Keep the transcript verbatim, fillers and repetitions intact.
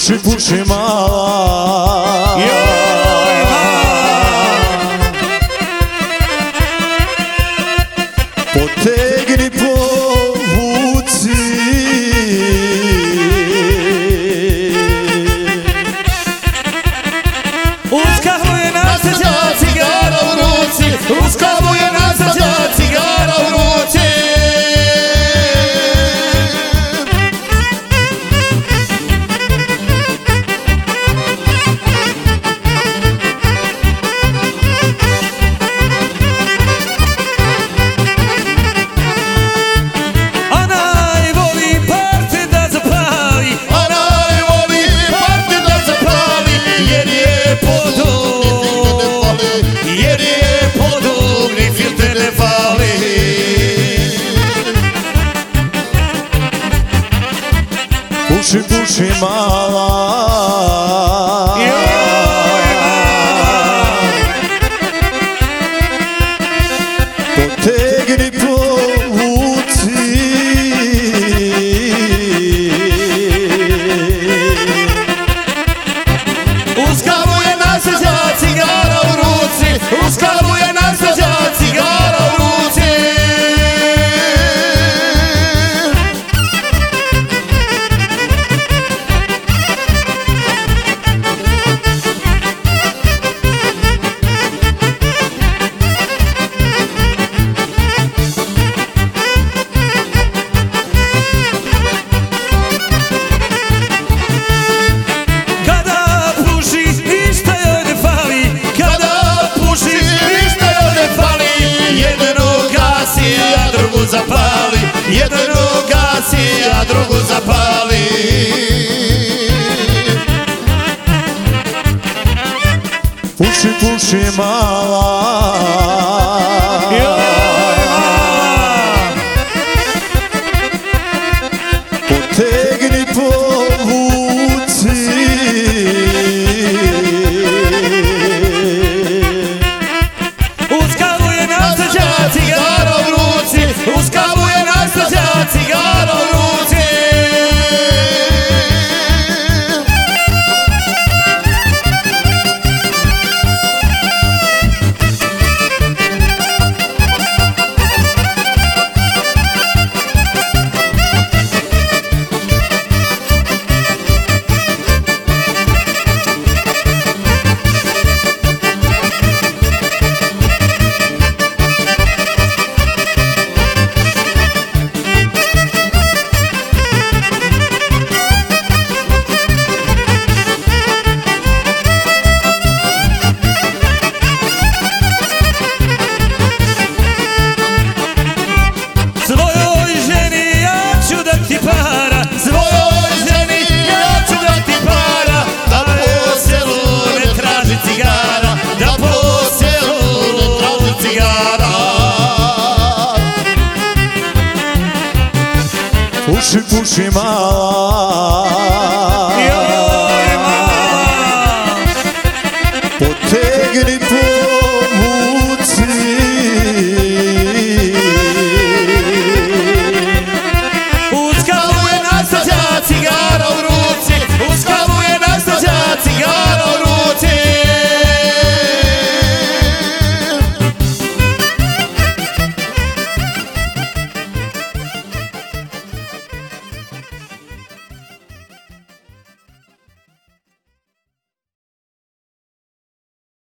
Puši, puši mala, joj mala, potegni, povuci, uz kahvu je nasreća cigara u ruci, uz kahvu je nasreća cigara u ruci. puši, puši mala, joj mala, potegni, povuci, uz kavu je nasreća cigara u ruci, uz kavu je nasreća cigara u ruci. Zapali, jednu gasi, a drugu zapali. puši, puši mala, joj mala, potegni, povuci, uz kavu je nasreća cigara u ruci, uz kavu je nasreća cigara u ruci. puši, puši mala.